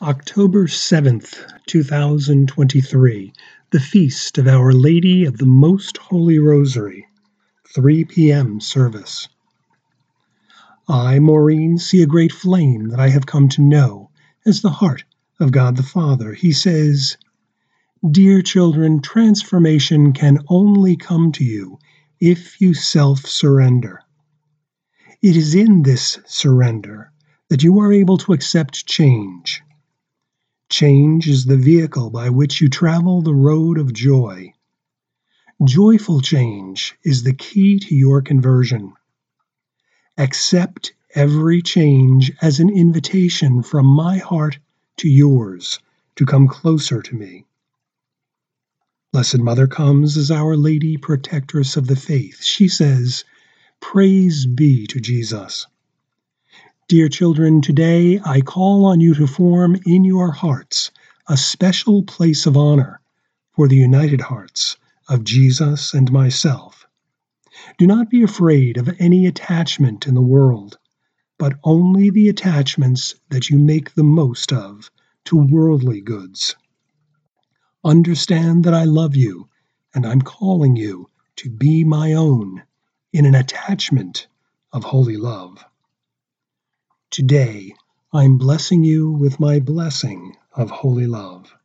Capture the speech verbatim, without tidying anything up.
October seventh, two thousand twenty-three, the Feast of Our Lady of the Most Holy Rosary, three p.m. service. I, Maureen, see a great flame that I have come to know as the heart of God the Father. He says, "Dear children, transformation can only come to you if you self-surrender. It is in this surrender that you are able to accept change. Change is the vehicle by which you travel the road of joy. Joyful change is the key to your conversion. Accept every change as an invitation from my heart to yours to come closer to me." Blessed Mother comes as Our Lady, Protectress of the Faith. She says, "Praise be to Jesus." Dear children, today I call on you to form in your hearts a special place of honor for the united hearts of Jesus and myself. Do not be afraid of any attachment in the world, but only the attachments that you make the most of to worldly goods. Understand that I love you, and I'm calling you to be my own in an attachment of holy love. Today, I'm blessing you with my blessing of holy love.